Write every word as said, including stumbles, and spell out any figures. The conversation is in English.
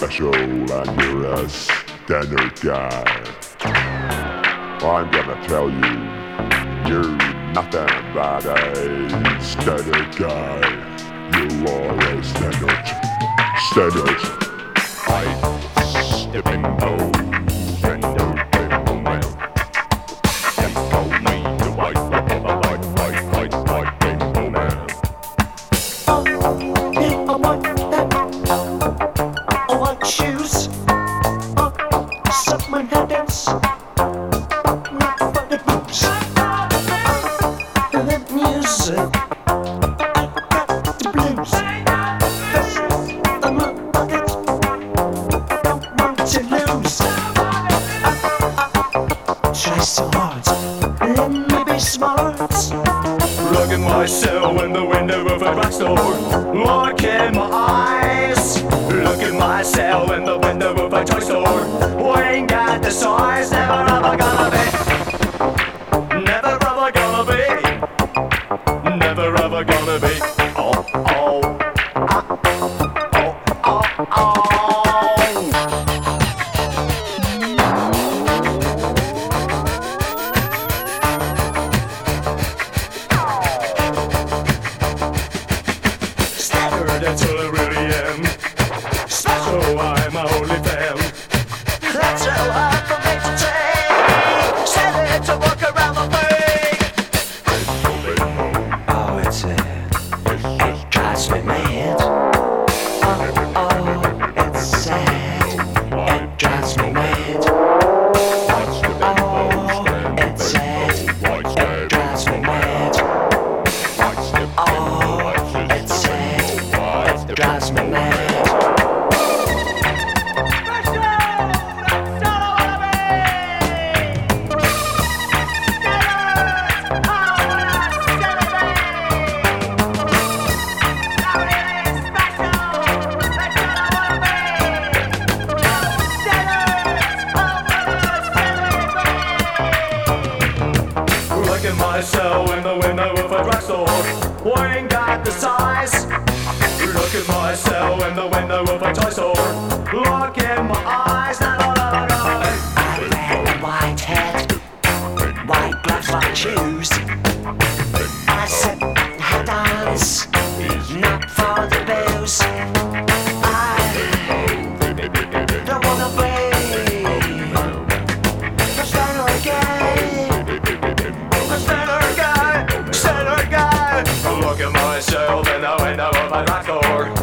special and you're a standard guy. I'm gonna tell you, you're nothing but a standard guy. You are a standard, standard. I step in those and open the mouth. They call me the white, white, white, white, white, white rainbow man. Oh, in a white, a white shoes. Oh, suck my head dance. Not for the booze. And that music, I got the blues. This is my pocket. Don't want to lose. Try so hard, let me be smart. Look at myself in the window of a drugstore. Look in my eyes. Look at myself in the window of a toy store. We ain't got the size, never ever gonna be. Never ever gonna be. Never ever gonna be. Oh, oh, oh, oh, oh, oh. That's all I really am. Special, I'm a holy fan. That's so hard for me to take. Set it to walk around the way. Oh, it's it. It drives me mad. Oh, oh, it's sad. It drives me mad. Oh, it's sad. It drives me mad. Oh, it's sad. It drives me mad. Look at myself in the window of a drugstore. We ain't got the size. Look at myself in the window of a toy store. Look in my eyes, never ever gonna be. I wear a white hat, white gloves, white shoes. I sit and I dance, not for the booze. I don't wanna be a standard guy, A standard guy, standard guy. Look at myself in the window of a drugstore.